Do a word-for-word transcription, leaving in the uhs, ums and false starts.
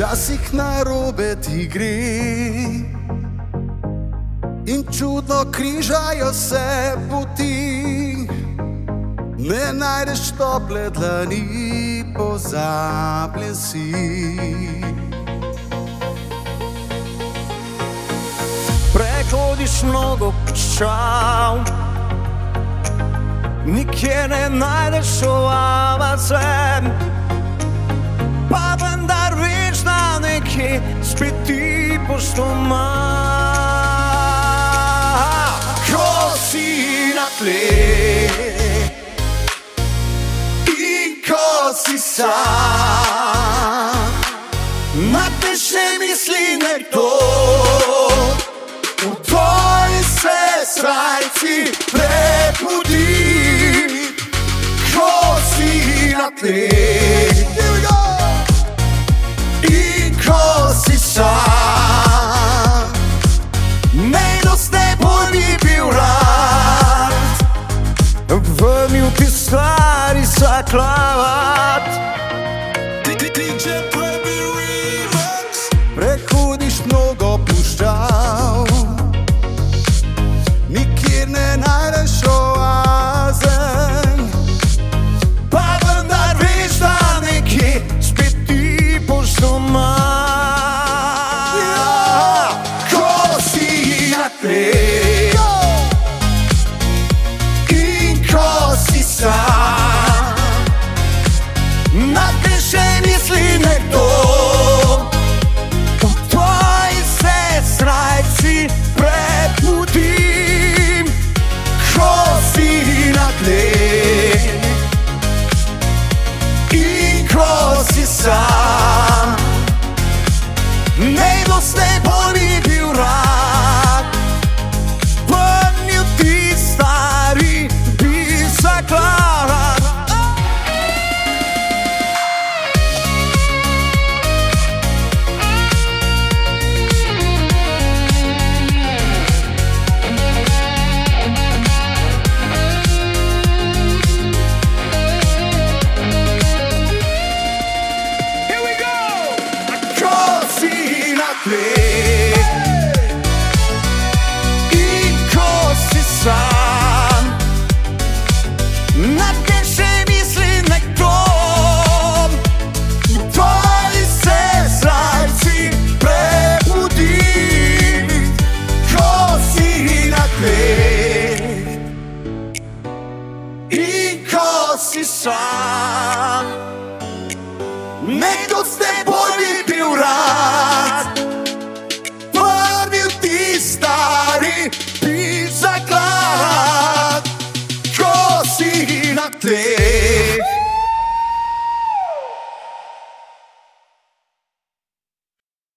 Včasih narobe ti gre in čudno križajo se poti, ne najdeš tople dlani, pozabljen si. Prehodiš mnogo puščav, nikjer ne najdeš oaze, pa vendar veš, da nekje spet ti boš doma. Ko si na tleh in ko si sam, na te še misli nekdo, v tvoji se srajci prebudi. Ko si na tleh in ko si sam, nekdo s teboj bi bil rad, vrnil ti stari zaklad. Prehodiš mnogo puščav, nikjer ne najdeš oaze, pa vendar veš, da nekje spet ti boš doma. Ko si na tleh in ko si sam, na te še misli nekdo, v tvoji se srajci prebudim. Ko si na tleh in ko si sam, nekdo s teboj bi bil rad, vrnil ti stari bi zaklad. In ko si sam, na te še misli nekdo, v tvoji se srajci prebudi. Ko si na tleh in ko si sam, nekdo s teboj bi bil rad, vrnil ti stari bi zaklad. Ko si na tleh